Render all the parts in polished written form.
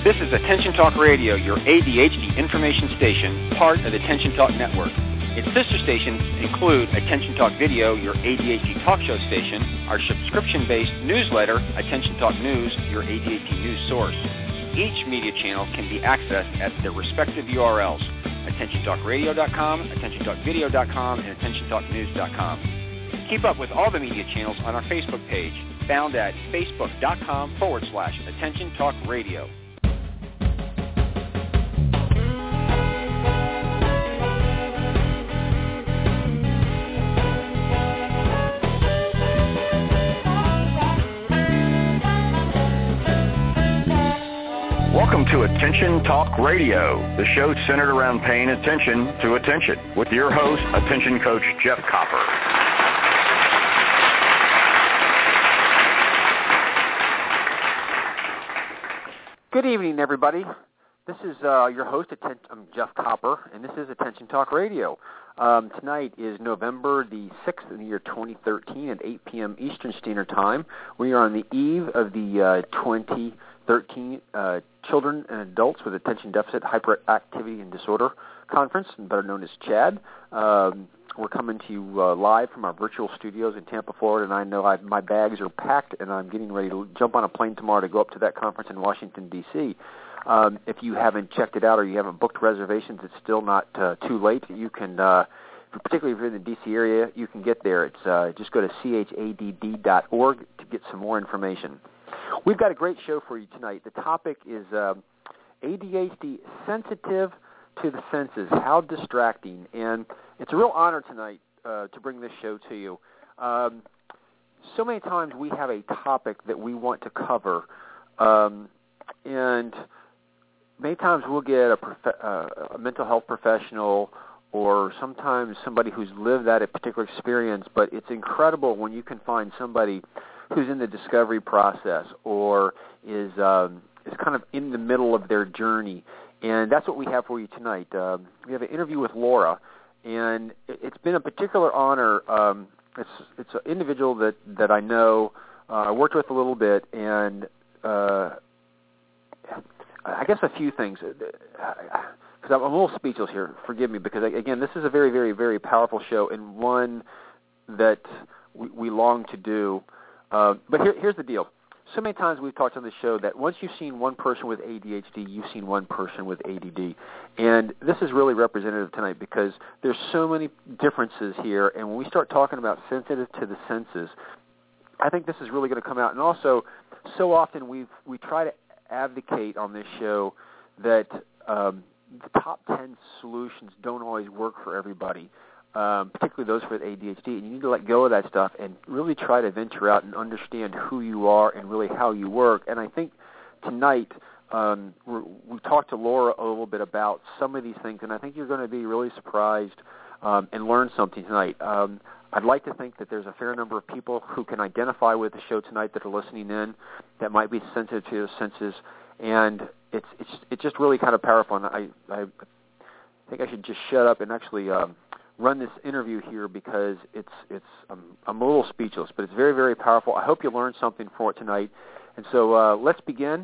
This is Attention Talk Radio, your ADHD information station, part of the Attention Talk Network. Its sister stations include Attention Talk Video, your ADHD talk show station, our subscription-based newsletter, Attention Talk News, your ADHD news source. Each media channel can be accessed at their respective URLs, AttentionTalkRadio.com, AttentionTalkVideo.com, and AttentionTalkNews.com. Keep up with all the media channels on our Facebook page, found at Facebook.com/Attention Talk Radio. Welcome to Attention Talk Radio, the show centered around paying attention to attention, with your host, Attention Coach Jeff Copper. Good evening, everybody. This is your host, I'm Jeff Copper, and this is Attention Talk Radio. Tonight is November the 6th in the year 2013 at 8 p.m. Eastern Standard Time. We are on the eve of the 2013 Children and Adults with Attention Deficit Hyperactivity and Disorder Conference, better known as CHADD. We're coming to you live from our virtual studios in Tampa, Florida, and I know my bags are packed, and I'm getting ready to jump on a plane tomorrow to go up to that conference in Washington, D.C. If you haven't checked it out or you haven't booked reservations, it's still not too late. You can, particularly if you're in the D.C. area, you can get there. It's just go to chadd.org to get some more information. We've got a great show for you tonight. The topic is ADHD sensitive to the senses, how distracting. And it's a real honor tonight to bring this show to you. So many times we have a topic that we want to cover, and many times we'll get a mental health professional or sometimes somebody who's lived that particular experience, but it's incredible when you can find somebody who's in the discovery process or is kind of in the middle of their journey. And that's what we have for you tonight. We have an interview with Laura, and it's been a particular honor. It's an individual that I know, I worked with a little bit, and I guess a few things, because I'm a little speechless here. Forgive me, because, again, this is a very, very, very powerful show and one that we long to do. But here's the deal. So many times we've talked on this show that once you've seen one person with ADHD, you've seen one person with ADD. And this is really representative tonight because there's so many differences here. And when we start talking about sensitive to the senses, I think this is really going to come out. And also, so often we try to advocate on this show that the top 10 solutions don't always work for everybody. Particularly those with ADHD, and you need to let go of that stuff and really try to venture out and understand who you are and really how you work. And I think tonight we talked to Laura a little bit about some of these things, and I think you're going to be really surprised and learn something tonight. I'd like to think that there's a fair number of people who can identify with the show tonight that are listening in that might be sensitive to their senses, and it's just really kind of powerful. And I think I should just shut up and actually run this interview here because I'm a little speechless, but it's very, very powerful. I hope you learned something for it tonight. And so let's begin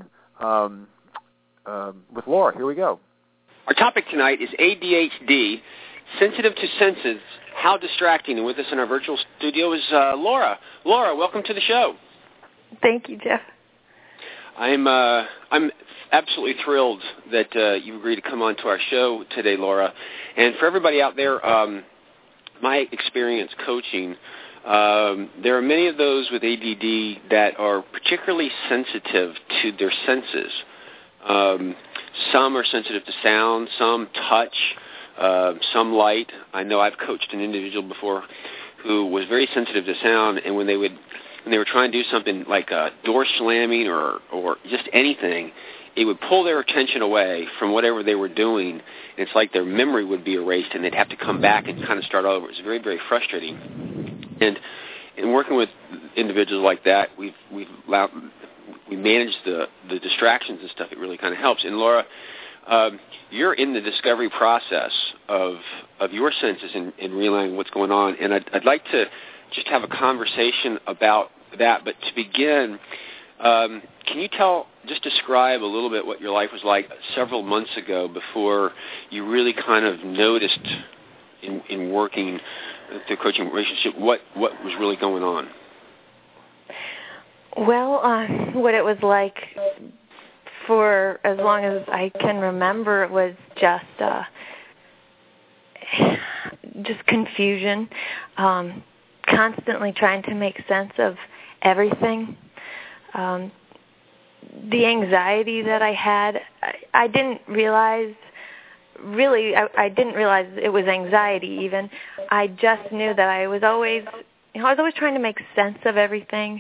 with Laura. Here we go. Our topic tonight is ADHD, sensitive to senses, how distracting. And with us in our virtual studio is Laura. Laura, welcome to the show. Thank you, Jeff. I'm absolutely thrilled that you agreed to come on to our show today, Laura. And for everybody out there, my experience coaching, there are many of those with ADD that are particularly sensitive to their senses. Some are sensitive to sound, some touch, some light. I know I've coached an individual before who was very sensitive to sound, and when they were trying to do something like door slamming or just anything, it would pull their attention away from whatever they were doing. It's like their memory would be erased, and they'd have to come back and kind of start over. It's very, very frustrating. And in working with individuals like that, we manage the distractions and stuff. It really kind of helps. And Laura, you're in the discovery process of your senses and realizing what's going on. And I'd like to just have a conversation about that. But to begin, can you tell just describe a little bit what your life was like several months ago before you really kind of noticed in working the coaching relationship what was really going on? Well, what it was like for as long as I can remember was just confusion, constantly trying to make sense of everything. The anxiety that I had, I didn't realize. Really, I didn't realize it was anxiety even. I just knew that I was always trying to make sense of everything.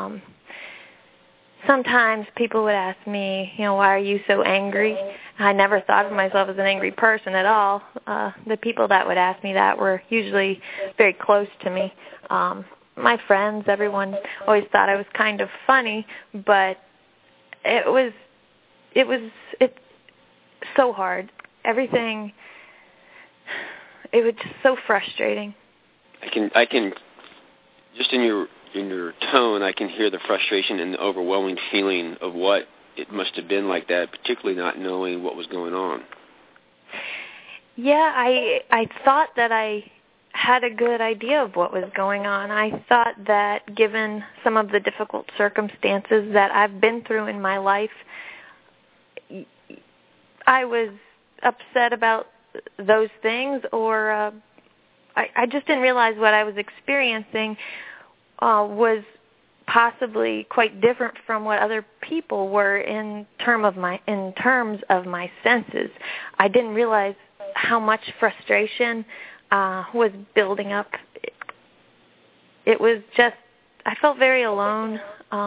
Sometimes people would ask me, why are you so angry? I never thought of myself as an angry person at all. The people that would ask me that were usually very close to me. My friends, everyone always thought I was kind of funny, but it's so hard. Everything, it was just so frustrating. I can just in your tone, I can hear the frustration and the overwhelming feeling of what it must have been like that, particularly not knowing what was going on. Yeah, I thought that I had a good idea of what was going on. I thought that given some of the difficult circumstances that I've been through in my life, I was upset about those things, or I just didn't realize what I was experiencing was possibly quite different from what other people were in terms of my senses. I didn't realize how much frustration was building up. It was just, I felt very alone.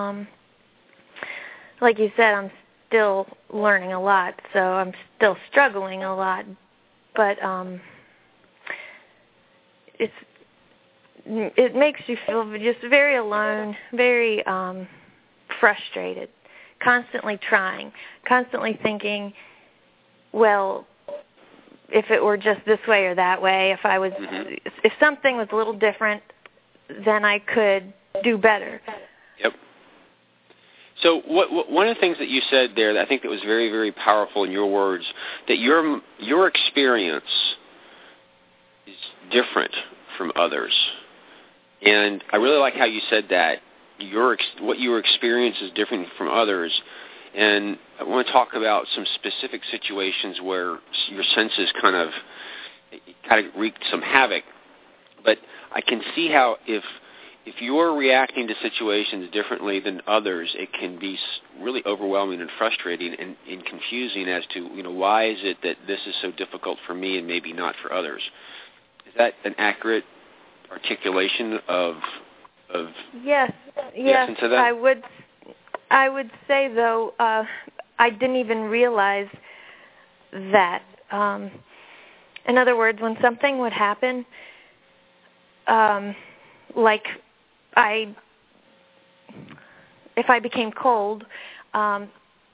Like you said, I'm still learning a lot, so I'm still struggling a lot, but it makes you feel just very alone, very frustrated, constantly trying, constantly thinking, well, if it were just this way or that way, if something was a little different, then I could do better. Yep. So one of the things that you said there that I think that was very, very powerful in your words, that your experience is different from others. And I really like how you said that. What your experience is different from others. And I want to talk about some specific situations where your senses kind of wreaked some havoc. But I can see how if you're reacting to situations differently than others, it can be really overwhelming and frustrating and confusing as to, why is it that this is so difficult for me and maybe not for others? Is that an accurate articulation of yes, essence of that? I would say, though, I didn't even realize that. In other words, when something would happen, like if I became cold, and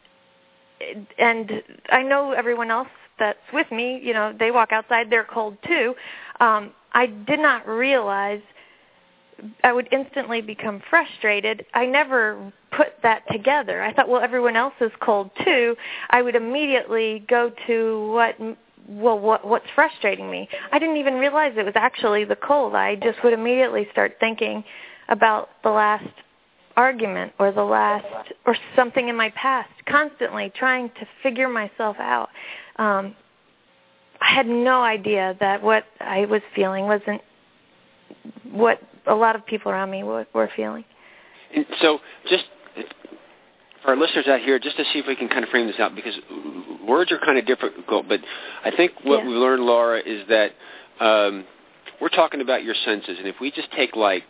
I know everyone else that's with me, they walk outside, they're cold too. I did not realize I would instantly become frustrated. I never put that together. I thought, well, everyone else is cold too. I would immediately go to what's frustrating me. I didn't even realize it was actually the cold. I just would immediately start thinking about the last argument or something in my past, constantly trying to figure myself out. I had no idea that what I was feeling wasn't what a lot of people around me were feeling. And so just for our listeners out here, just to see if we can kind of frame this out, because words are kind of difficult, but I think what we learned, Laura, is that we're talking about your senses, and if we just take like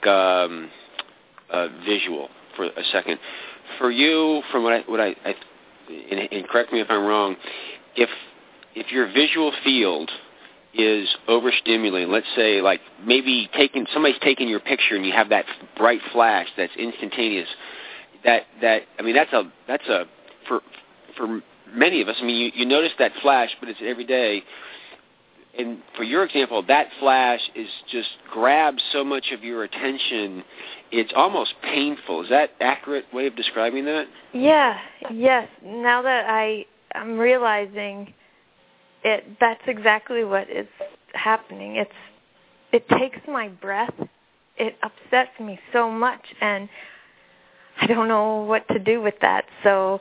visual for a second, for you, from what I and correct me if I'm wrong, if your visual field is overstimulating, let's say like maybe somebody's taking your picture and you have that bright flash that's instantaneous, that's a for many of us, I mean, you notice that flash, but it's every day. And for your example, that flash is just grabs so much of your attention, it's almost painful. Is that accurate way of describing that? Yeah, yes. Now that I'm realizing it, that's exactly what is happening. It takes my breath. It upsets me so much, and I don't know what to do with that. So,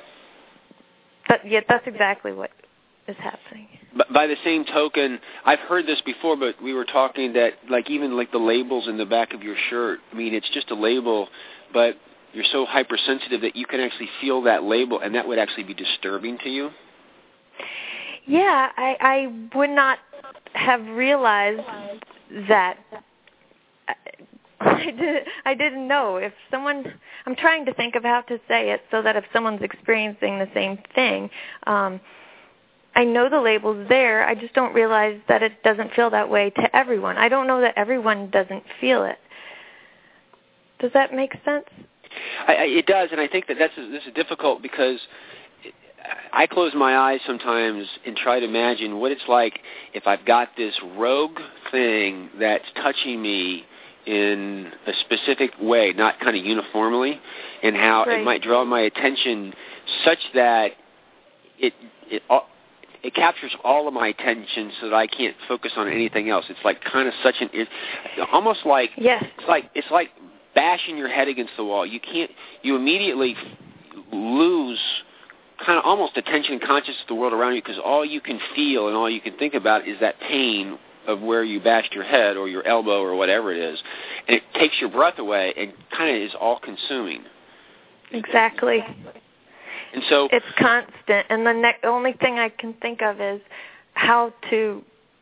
that's exactly what is happening. But by the same token, I've heard this before, but we were talking that even the labels in the back of your shirt, I mean, it's just a label, but you're so hypersensitive that you can actually feel that label, and that would actually be disturbing to you? Yeah, I would not have realized that. I didn't know. If someone, I'm trying to think of how to say it so that if someone's experiencing the same thing, I know the label's there. I just don't realize that it doesn't feel that way to everyone. I don't know that everyone doesn't feel it. Does that make sense? It does, and I think that this is difficult because I close my eyes sometimes and try to imagine what it's like if I've got this rogue thing that's touching me in a specific way, not kind of uniformly, and how it might draw my attention such that it captures all of my attention so that I can't focus on anything else. It's like kind of such almost like it's like bashing your head against the wall. You immediately lose kind of almost attention and consciousness of the world around you because all you can feel and all you can think about is that pain of where you bashed your head or your elbow or whatever it is. And it takes your breath away and kind of is all-consuming. Exactly. And so it's constant, and the only thing I can think of is how to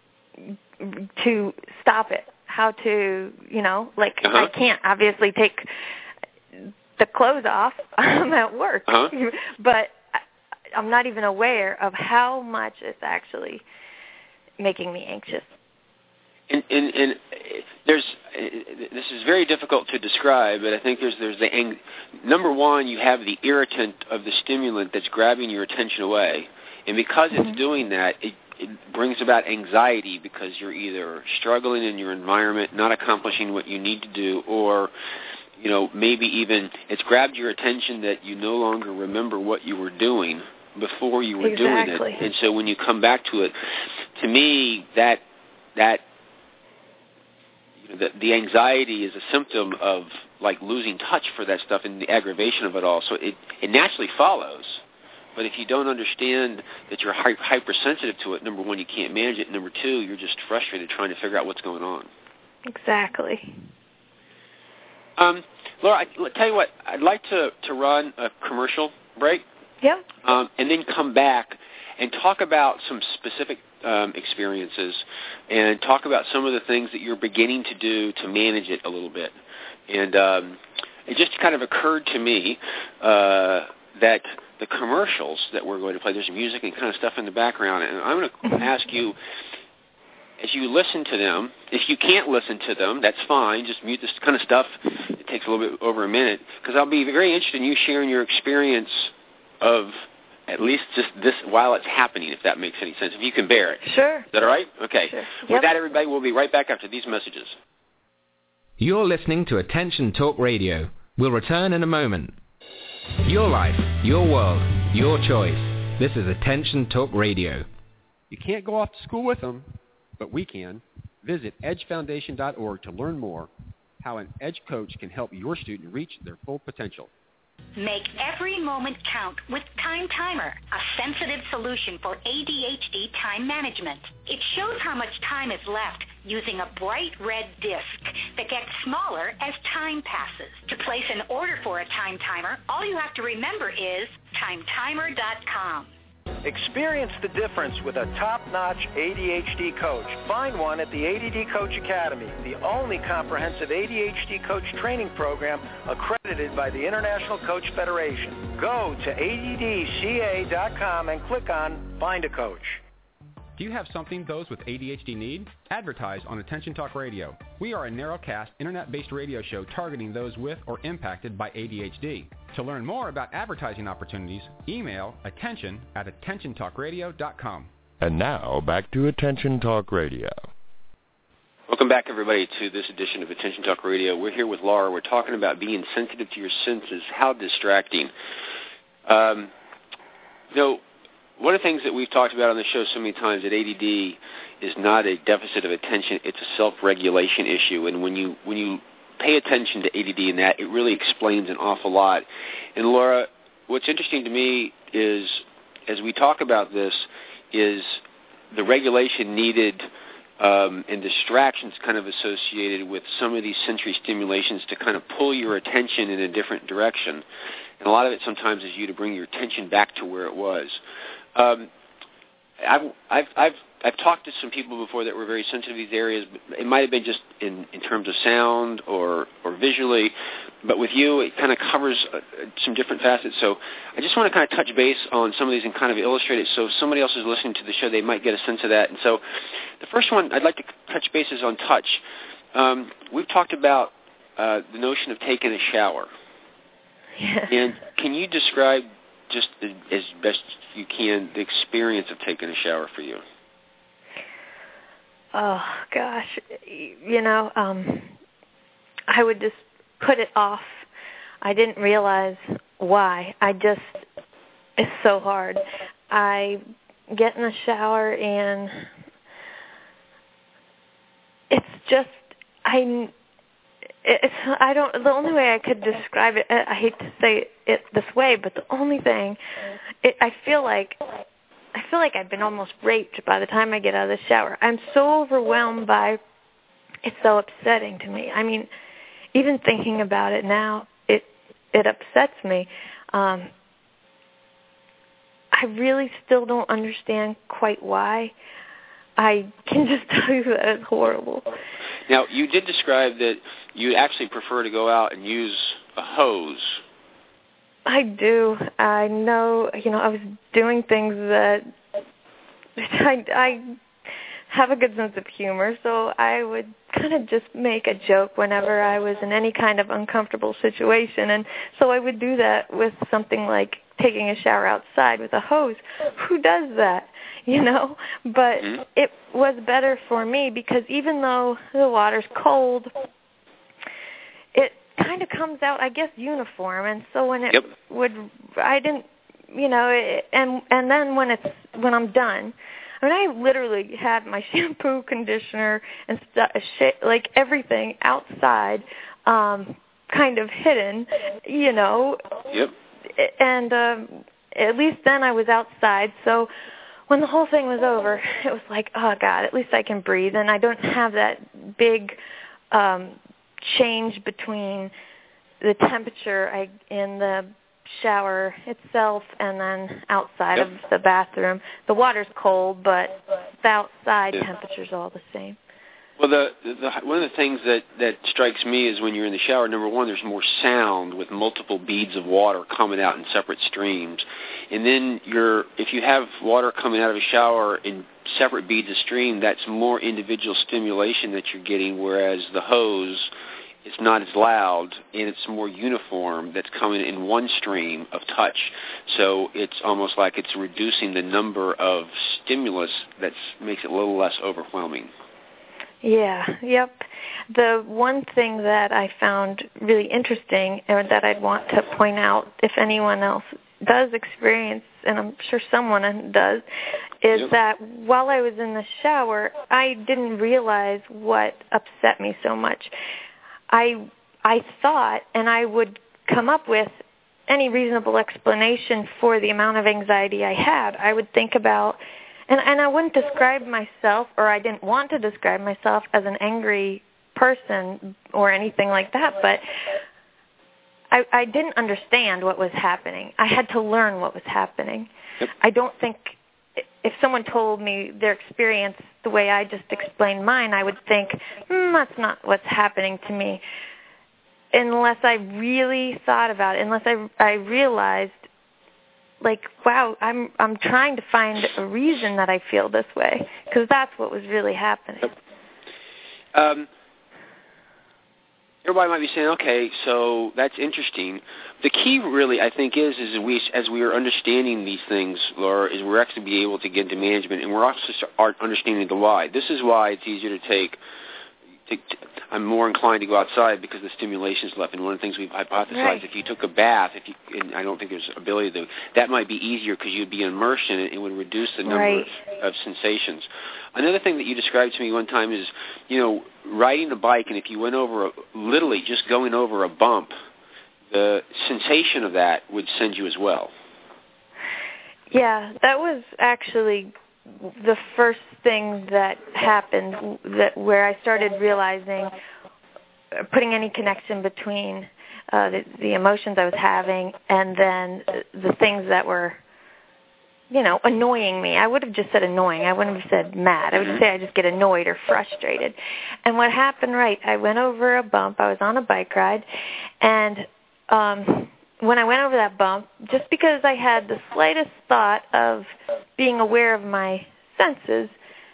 stop it, how to, I can't obviously take the clothes off. I'm at work, but I'm not even aware of how much it's actually making me anxious. And this is very difficult to describe, but I think there's number one, you have the irritant of the stimulant that's grabbing your attention away, and because it's doing that, it brings about anxiety because you're either struggling in your environment, not accomplishing what you need to do, or maybe even it's grabbed your attention that you no longer remember what you were doing before you were doing it, and so when you come back to it, to me that the anxiety is a symptom of losing touch for that stuff and the aggravation of it all. So it naturally follows. But if you don't understand that you're hypersensitive to it, number one, you can't manage it. Number two, you're just frustrated trying to figure out what's going on. Exactly. Laura, I'll tell you what, I'd like to run a commercial break. Yeah. And then come back and talk about some specific experiences and talk about some of the things that you're beginning to do to manage it a little bit. And it just kind of occurred to me that the commercials that we're going to play, there's music and kind of stuff in the background, and I'm going to ask you, as you listen to them, if you can't listen to them, that's fine. Just mute this kind of stuff. It takes a little bit over a minute, because I'll be very interested in you sharing your experience of at least just this while it's happening, if that makes any sense, if you can bear it. Sure. Is that all right? Okay. Sure. With that, everybody, we'll be right back after these messages. You're listening to Attention Talk Radio. We'll return in a moment. Your life, your world, your choice. This is Attention Talk Radio. You can't go off to school with them, but we can. Visit edgefoundation.org to learn more how an Edge coach can help your student reach their full potential. Make every moment count with Time Timer, a sensitive solution for ADHD time management. It shows how much time is left using a bright red disc that gets smaller as time passes. To place an order for a Time Timer, all you have to remember is timetimer.com. Experience the difference with a top-notch ADHD coach. Find one at the ADD Coach Academy, the only comprehensive ADHD coach training program accredited by the International Coach Federation. Go to addca.com and click on Find a Coach. Do you have something those with ADHD need? Advertise on Attention Talk Radio. We are a narrowcast, internet-based radio show targeting those with or impacted by ADHD. To learn more about advertising opportunities, email attention@attentiontalkradio.com. And now, back to Attention Talk Radio. Welcome back, everybody, to this edition of Attention Talk Radio. We're here with Laura. We're talking about being sensitive to your senses. How distracting. One of the things that we've talked about on the show so many times, that ADD is not a deficit of attention. It's a self-regulation issue. And when you pay attention to ADD and that, it really explains an awful lot. And, Laura, what's interesting to me is, as we talk about this, is the regulation needed and distractions kind of associated with some of these sensory stimulations to kind of pull your attention in a different direction. And a lot of it sometimes is you to bring your attention back to where it was. I've talked to some people before that were very sensitive to these areas. But it might have been just in terms of sound or visually, but with you it kind of covers some different facets. So I just want to kind of touch base on some of these and kind of illustrate it so if somebody else is listening to the show, they might get a sense of that. And so the first one I'd like to touch base is on touch. We've talked about the notion of taking a shower. Yeah. And can you describe just as best you can the experience of taking a shower for you? Oh, gosh. I would just put it off. I didn't realize why. It's so hard. I get in the shower and it's just, the only way I could describe it, I hate to say it this way, but the only thing, I feel like I've been almost raped by the time I get out of the shower. I'm so overwhelmed by it's so upsetting to me. I mean, even thinking about it now, it upsets me. I really still don't understand quite why. I can just tell you that it's horrible. Now, you did describe that you actually prefer to go out and use a hose. I do. I know, I was doing things that I have a good sense of humor, so I would kind of just make a joke whenever I was in any kind of uncomfortable situation. And so I would do that with something like taking a shower outside with a hose. Who does that? But it was better for me because even though the water's cold, it kind of comes out, I guess, uniform. And so when it I didn't, and then when I'm done, I mean, I literally had my shampoo, conditioner, and like everything outside, kind of hidden, Yep. And at least then I was outside, so when the whole thing was over, it was like, oh, God, at least I can breathe, and I don't have that big change between the temperature in the shower itself and then outside of the bathroom. The water's cold, but the outside temperature's all the same. Well, one of the things that strikes me is when you're in the shower, number one, there's more sound with multiple beads of water coming out in separate streams. And then if you have water coming out of a shower in separate beads of stream, that's more individual stimulation that you're getting, whereas the hose, it's not as loud and it's more uniform that's coming in one stream of touch. So it's almost like it's reducing the number of stimulus that makes it a little less overwhelming. Yeah, yep. The one thing that I found really interesting and that I'd want to point out if anyone else does experience, and I'm sure someone does, is that while I was in the shower, I didn't realize what upset me so much. I thought, and I would come up with any reasonable explanation for the amount of anxiety I had. I would think about, and I wouldn't describe myself, or I didn't want to describe myself as an angry person or anything like that, but I didn't understand what was happening. I had to learn what was happening. Yep. I don't think if someone told me their experience the way I just explained mine, I would think, that's not what's happening to me. Unless I really thought about it, unless I realized, like, wow, I'm trying to find a reason that I feel this way, because that's what was really happening. everybody might be saying, okay, so that's interesting. The key really, I think, is as we are understanding these things, Laura, is we're actually be able to get into management, and we're also understanding the why. This is why it's easier to take. I'm more inclined to go outside because the stimulation is left. And one of the things we've hypothesized, if you took a bath, and I don't think there's ability to, that might be easier because you'd be immersed in it. It would reduce the number of sensations. Another thing that you described to me one time is, riding a bike, and if you went over, literally just going over a bump, the sensation of that would send you as well. Yeah, that was actually the first thing that happened, where I started realizing, putting any connection between the emotions I was having and then the things that were, annoying me. I would have just said annoying. I wouldn't have said mad. I would say I just get annoyed or frustrated. And what happened, I went over a bump. I was on a bike ride, and when I went over that bump, just because I had the slightest thought of being aware of my senses,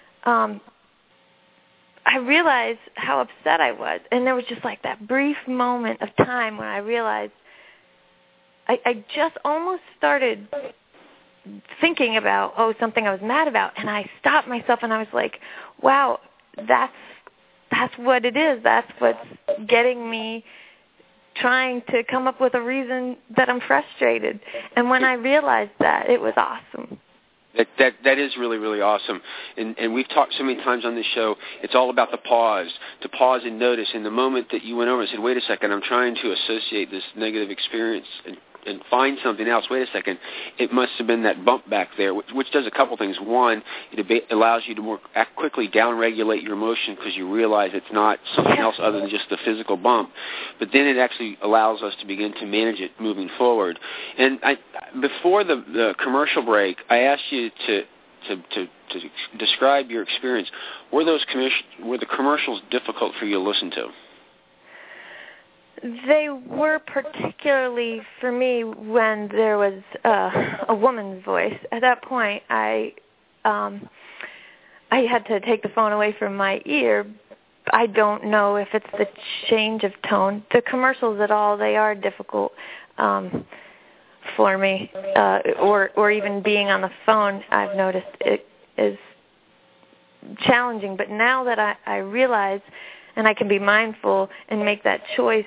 I realized how upset I was. And there was just like that brief moment of time when I realized I just almost started thinking about, something I was mad about. And I stopped myself and I was like, wow, that's what it is. That's what's getting me trying to come up with a reason that I'm frustrated. And when I realized that, it was awesome. That is really, really awesome. And we've talked so many times on this show, it's all about the pause, to pause and notice. In the moment that you went over and said, wait a second, I'm trying to associate this negative experience and find something else. Wait a second, it must have been that bump back there, which does a couple things. One, it allows you to more quickly downregulate your emotion because you realize it's not something else other than just the physical bump. But then it actually allows us to begin to manage it moving forward. And before the commercial break, I asked you to describe your experience. Were the commercials difficult for you to listen to? They were, particularly for me when there was a woman's voice. At that point, I had to take the phone away from my ear. I don't know if it's the change of tone. The commercials at all, they are difficult for me. Or even being on the phone, I've noticed it is challenging. But now that I realize and I can be mindful and make that choice,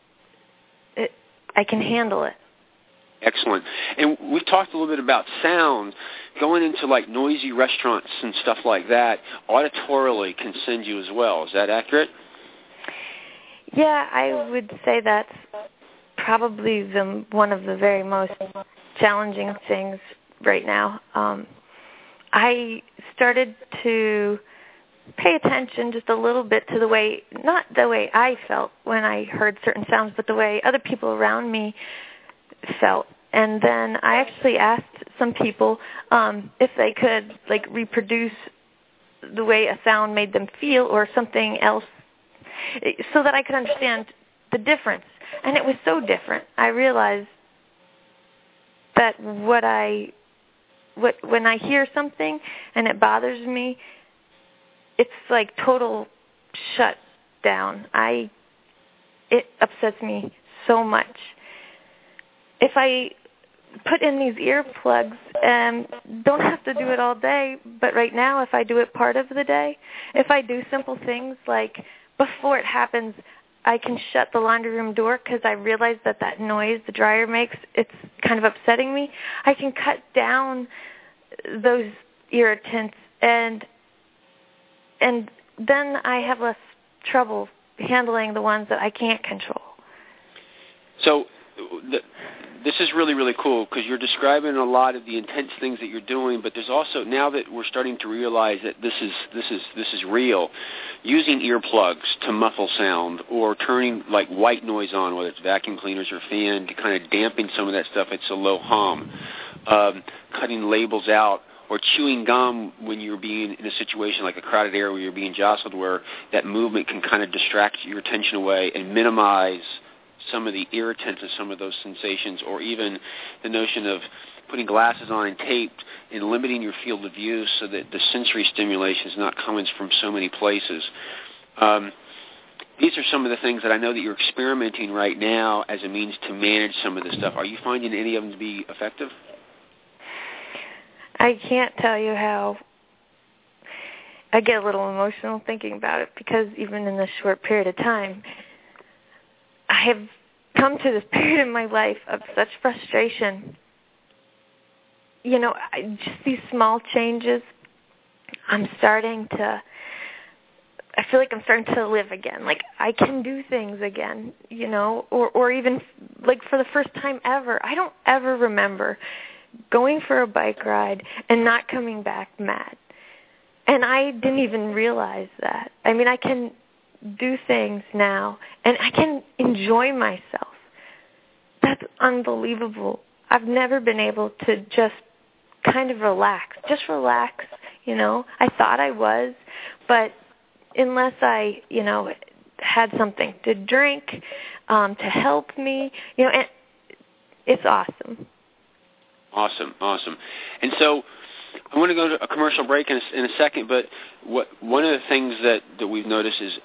I can handle it. Excellent. And we've talked a little bit about sound. Going into like noisy restaurants and stuff like that, auditorily can send you as well. Is that accurate? Yeah, I would say that's probably one of the very most challenging things right now. I started to pay attention just a little bit to the way, not the way I felt when I heard certain sounds, but the way other people around me felt. And then I actually asked some people if they could reproduce the way a sound made them feel or something else, so that I could understand the difference. And it was so different. I realized that when I hear something and it bothers me, it's like total shut down. It upsets me so much. If I put in these earplugs and don't have to do it all day, but right now if I do it part of the day, if I do simple things like before it happens, I can shut the laundry room door because I realize that noise the dryer makes, it's kind of upsetting me. I can cut down those irritants and then I have less trouble handling the ones that I can't control. So this is really, really cool because you're describing a lot of the intense things that you're doing, but there's also, now that we're starting to realize that this is real, using earplugs to muffle sound or turning like white noise on, whether it's vacuum cleaners or fan, to kind of dampen some of that stuff. It's a low hum. Cutting labels out, or chewing gum when you're being in a situation like a crowded area where you're being jostled, where that movement can kind of distract your attention away and minimize some of the irritants of some of those sensations, or even the notion of putting glasses on and taped and limiting your field of view so that the sensory stimulation is not coming from so many places. these are some of the things that I know that you're experimenting right now as a means to manage some of this stuff. Are you finding any of them to be effective? I can't tell you how I get a little emotional thinking about it, because even in this short period of time, I have come to this period in my life of such frustration. You know, just these small changes, I feel like I'm starting to live again. Like, I can do things again, you know, or even, like, for the first time ever. I don't ever remember going for a bike ride and not coming back mad. And I didn't even realize that. I mean, I can do things now, and I can enjoy myself. That's unbelievable. I've never been able to just kind of relax, you know. I thought I was, but unless I, you know, had something to drink to help me, you know, and it's awesome. Awesome. And so I want to go to a commercial break in a second, but one of the things that we've noticed is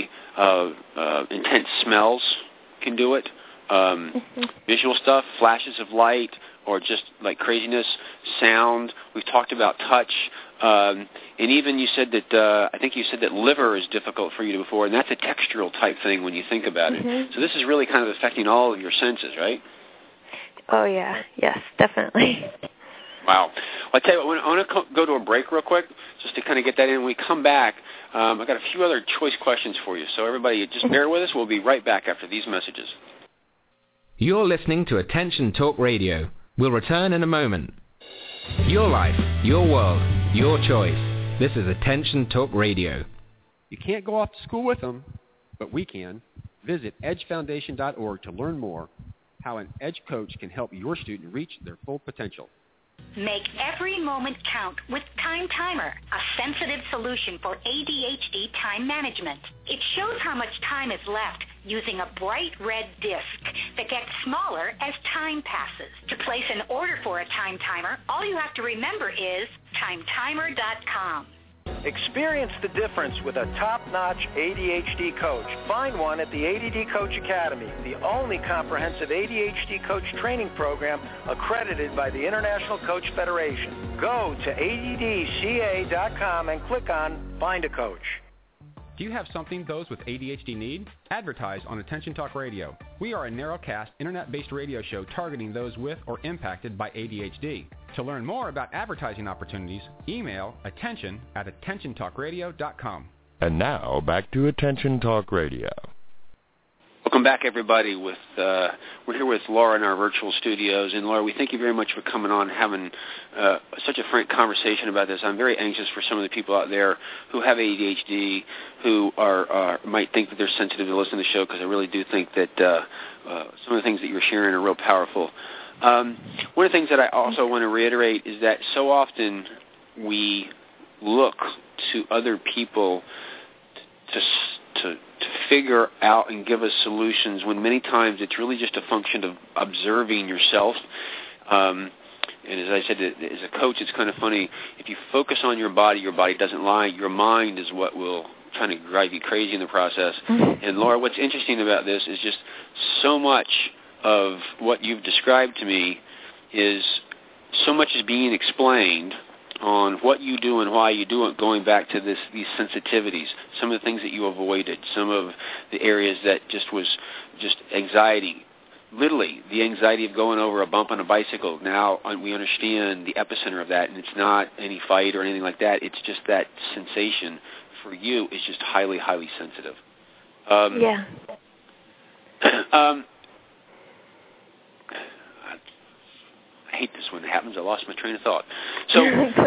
intense smells can do it. Visual stuff, flashes of light, or just like craziness, sound. We've talked about touch, and even you said that I think you said that liver is difficult for you before, and that's a textural type thing when you think about it. So this is really kind of affecting all of your senses, right? Oh yeah, yes, definitely. Wow. Well, I tell you what, I want to go to a break real quick just to kind of get that in. When we come back, I've got a few other choice questions for you. So everybody, just bear with us. We'll be right back after these messages. You're listening to Attention Talk Radio. We'll return in a moment. Your life, your world, your choice. This is Attention Talk Radio. You can't go off to school with them, but we can. Visit edgefoundation.org to learn more how an Edge coach can help your student reach their full potential. Make every moment count with Time Timer, a sensitive solution for ADHD time management. It shows how much time is left using a bright red disc that gets smaller as time passes. To place an order for a Time Timer, all you have to remember is timetimer.com. Experience the difference with a top-notch ADHD coach. Find one at the ADD Coach Academy, the only comprehensive ADHD coach training program accredited by the International Coach Federation. Go to addca.com and click on Find a Coach. Do you have something those with ADHD need? Advertise on Attention Talk Radio. We are a narrowcast, internet-based radio show targeting those with or impacted by ADHD. To learn more about advertising opportunities, email attention@attentiontalkradio.com. And now, back to Attention Talk Radio. Welcome back, everybody. We're here with Laura in our virtual studios. And, Laura, we thank you very much for coming on, having such a frank conversation about this. I'm very anxious for some of the people out there who have ADHD, who might think that they're sensitive to listen to the show, because I really do think that some of the things that you're sharing are real powerful. One of the things that I also want to reiterate is that so often we look to other people to figure out and give us solutions, when many times it's really just a function of observing yourself. And as I said, as a coach, it's kind of funny. If you focus on your body doesn't lie. Your mind is what will try to drive you crazy in the process. And, Laura, what's interesting about this is just so much of what you've described to me is so much is being explained on what you do and why you do it, going back to these sensitivities, some of the things that you avoided, some of the areas that was anxiety, literally the anxiety of going over a bump on a bicycle. Now we understand the epicenter of that, and it's not any fight or anything like that. It's just that sensation for you is just highly, highly sensitive. Yeah. I hate this when it happens. I lost my train of thought. So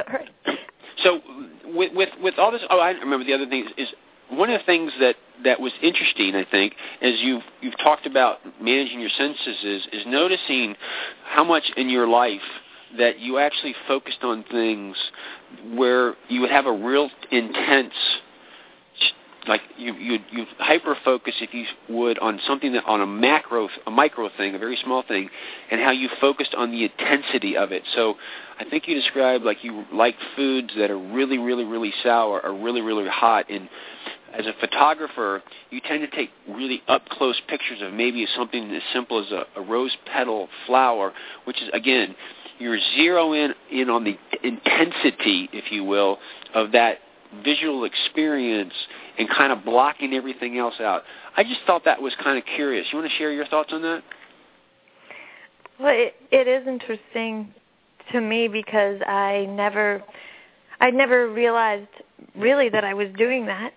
with all this, I remember the other thing is one of the things that was interesting, I think, as you've talked about managing your senses is noticing how much in your life that you actually focused on things where you would have a real intense, like you hyper focus, if you would, on something that on a micro thing, a very small thing, and how you focused on the intensity of it. So I think you described like you like foods that are really, really, really sour or really, really hot, and as a photographer, you tend to take really up-close pictures of maybe something as simple as a rose petal flower, which is, again, you're zeroing in on the intensity, if you will, of that visual experience and kind of blocking everything else out. I just thought that was kind of curious. You want to share your thoughts on that? Well, it is interesting to me because I never realized really that I was doing that.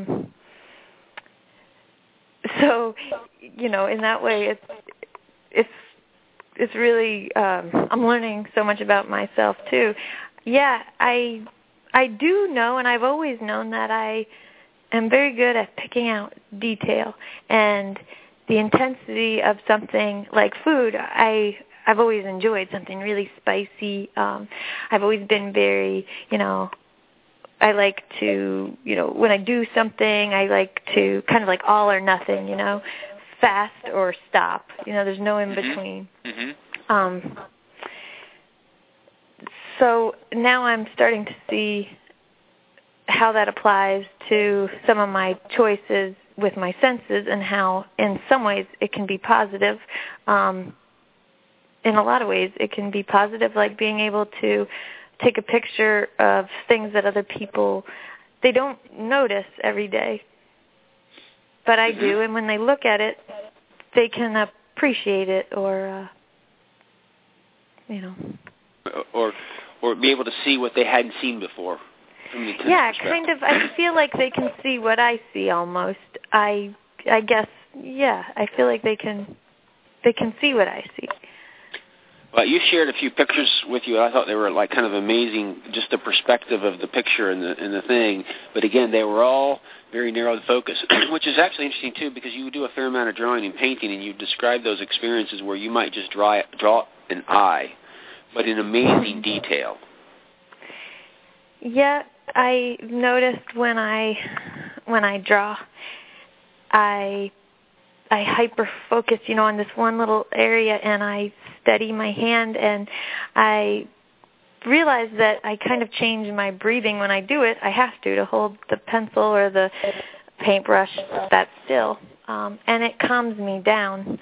So, in that way, it's really I'm learning so much about myself too. Yeah, I do know, and I've always known that I am very good at picking out detail and the intensity of something like food. I've always enjoyed something really spicy. I've always been very, I like to, when I do something, I like to kind of like all or nothing, fast or stop. There's no in between. Mm-hmm. So now I'm starting to see how that applies to some of my choices with my senses and how in some ways it can be positive. In a lot of ways it can be positive, like being able to take a picture of things that other people, they don't notice every day. But I do, and when they look at it, they can appreciate it or Or be able to see what they hadn't seen before. Yeah, kind of. I feel like they can see what I see almost. I guess, yeah, I feel like they can see what I see. Well, you shared a few pictures with you. I thought they were like kind of amazing, just the perspective of the picture and the thing. But again, they were all very narrow focus, which is actually interesting too, because you do a fair amount of drawing and painting, and you describe those experiences where you might just draw an eye, but in amazing detail. Yeah, I noticed when I draw, I hyper focus, on this one little area, and I steady my hand, and I realize that I kind of change my breathing when I do it. I have to hold the pencil or the paintbrush that still, and it calms me down.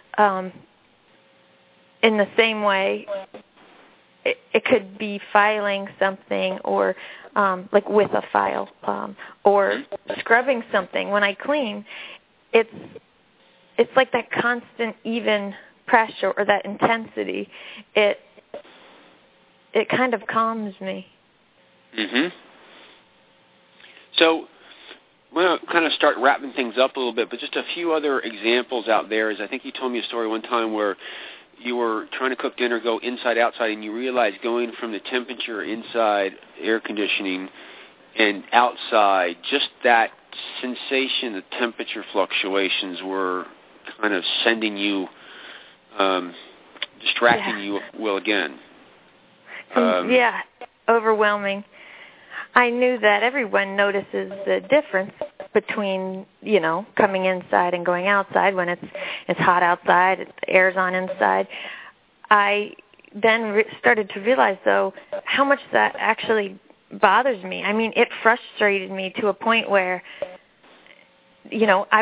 In the same way, it could be filing something or like with a file or scrubbing something. When I clean, it's like that constant even pressure or that intensity. It kind of calms me. Mhm. So we'll kind of start wrapping things up a little bit, but just a few other examples out there. Is I think you told me a story one time where you were trying to cook dinner, go inside, outside, and you realized going from the temperature inside, air conditioning, and outside, just that sensation, the temperature fluctuations were kind of sending you, distracting you, again. Yeah, overwhelming. I knew that everyone notices the difference between, coming inside and going outside. When it's hot outside, the air's on inside. I then started to realize, though, how much that actually bothers me. I mean, it frustrated me to a point where, I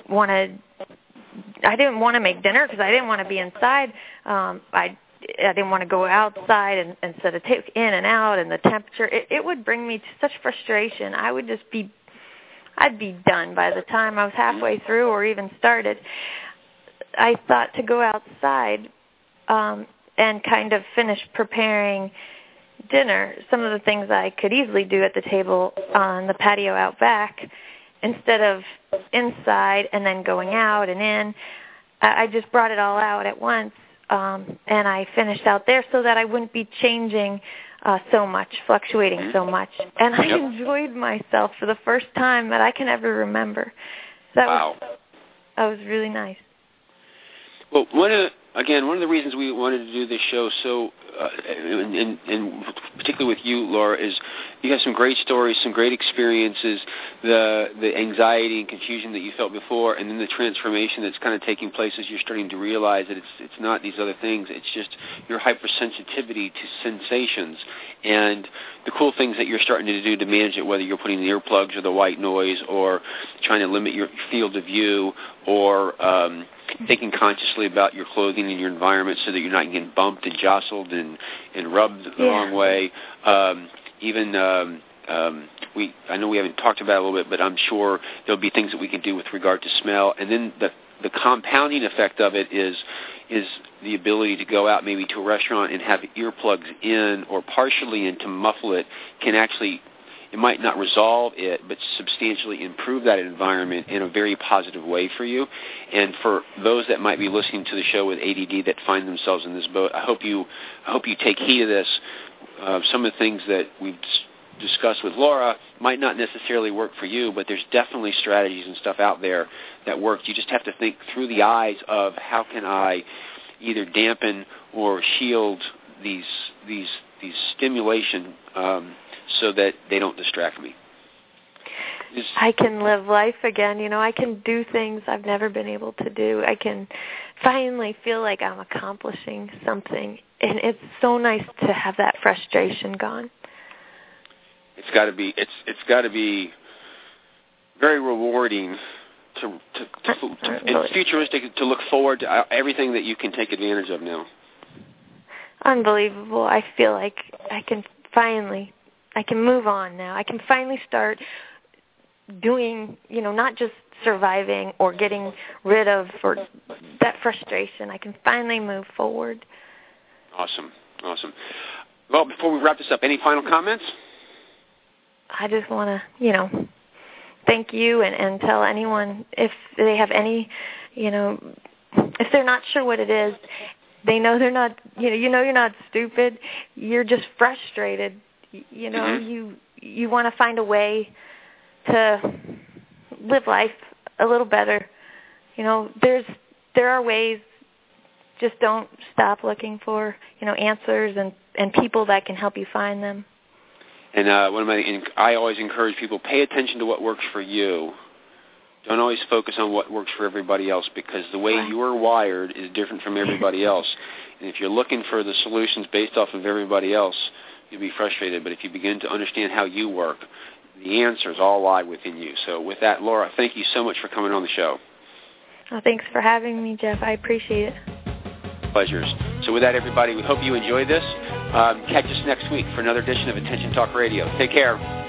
didn't want to make dinner because I didn't want to be inside. I didn't want to go outside and set a tape in and out, and the temperature. It would bring me to such frustration. I'd be done by the time I was halfway through or even started. I thought to go outside and kind of finish preparing dinner, some of the things I could easily do at the table on the patio out back, instead of inside and then going out and in. I just brought it all out at once, and I finished out there so that I wouldn't be changing so much, fluctuating so much. And I enjoyed myself for the first time that I can ever remember. That was really nice. Well, one of the reasons we wanted to do this show so and particularly with you, Laura, is you have some great stories, some great experiences, the anxiety and confusion that you felt before, and then the transformation that's kind of taking place as you're starting to realize that it's not these other things. It's just your hypersensitivity to sensations and the cool things that you're starting to do to manage it, whether you're putting the earplugs or the white noise or trying to limit your field of view or thinking consciously about your clothing and your environment so that you're not getting bumped and jostled and rubbed the wrong way. I know we haven't talked about it a little bit, but I'm sure there'll be things that we can do with regard to smell. And then the compounding effect of it is the ability to go out maybe to a restaurant and have earplugs in or partially in to muffle it can actually, it might not resolve it, but substantially improve that environment in a very positive way for you. And for those that might be listening to the show with ADD that find themselves in this boat, I hope you take heed of this. Some of the things that we've discussed with Laura might not necessarily work for you, but there's definitely strategies and stuff out there that work. You just have to think through the eyes of how can I either dampen or shield these stimulation so that they don't distract me. I can live life again. I can do things I've never been able to do. I can finally feel like I'm accomplishing something, and it's so nice to have that frustration gone. It's got to be very rewarding and futuristic to look forward to everything that you can take advantage of now. Unbelievable. I feel like I can move on now. I can finally start doing, not just surviving or getting rid of or that frustration. I can finally move forward. Awesome. Well, before we wrap this up, any final comments? I just want to, thank you and tell anyone if they have any, if they're not sure what it is, they know they're not, you're not stupid. You're just frustrated. You want to find a way to live life a little better. There are ways. Just don't stop looking for, answers and people that can help you find them. And I always encourage people, pay attention to what works for you. Don't always focus on what works for everybody else, because the way you're wired is different from everybody else. And if you're looking for the solutions based off of everybody else, you'll be frustrated. But if you begin to understand how you work, the answers all lie within you. So with that, Laura, thank you so much for coming on the show. Oh, thanks for having me, Jeff. I appreciate it. Pleasures. So with that, everybody, we hope you enjoyed this. Catch us next week for another edition of Attention Talk Radio. Take care.